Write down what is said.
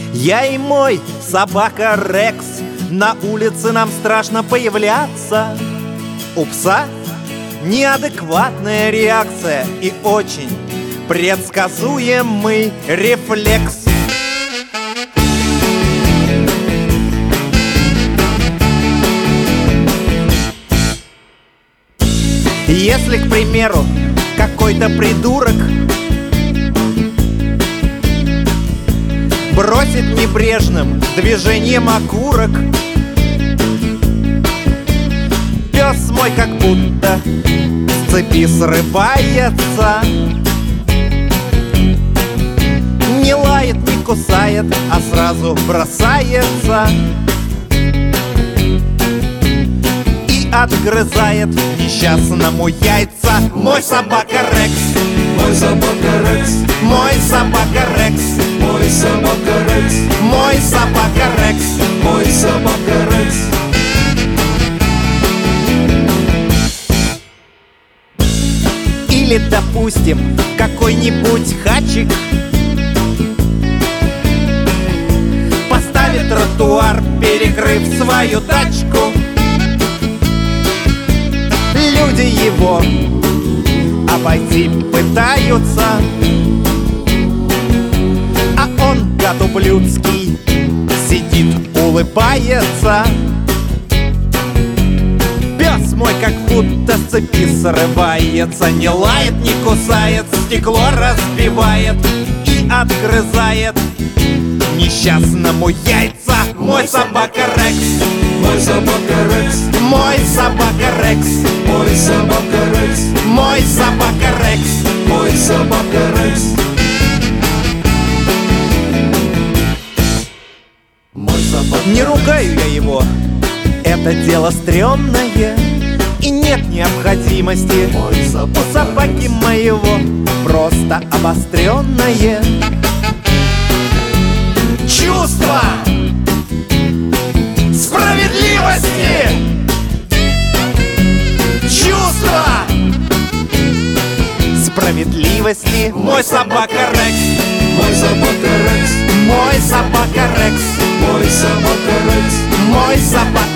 Я и мой собака Рекс. На улице нам страшно появляться. У пса неадекватная реакция и очень предсказуемый рефлекс. Если, к примеру, какой-то придурок бросит небрежным движением окурок, пес мой как будто с цепи срывается. Не лает, не кусает, а сразу бросается и отгрызает несчастному яйца. Мой собака Рекс, мой собака Рекс, мой собака Рекс, мой собака Рекс, мой собака Рекс, мой собака Рекс. Или, допустим, какой-нибудь хачик поставит тротуар, перекрыв свою тачку. Люди его обойти пытаются, а он, гад ублюдский, сидит, улыбается. Пес мой как будто с цепи срывается, не лает, не кусает, стекло разбивает и отгрызает несчастному яйца. Мой собака Рекс, мой собака Рекс, мой собака Рекс, мой собака Рекс, мой собака Рекс, мой собака Рекс. Мой собака. Не ругаю я его, это дело стрёмное, и нет необходимости. Мой собака У собаки Рекс. моего просто обострённое чувство справедливости. Чувство справедливости. Мой собака Рекс, Мой собака Рекс, мой собака Рекс, мой собака Рекс, мой собака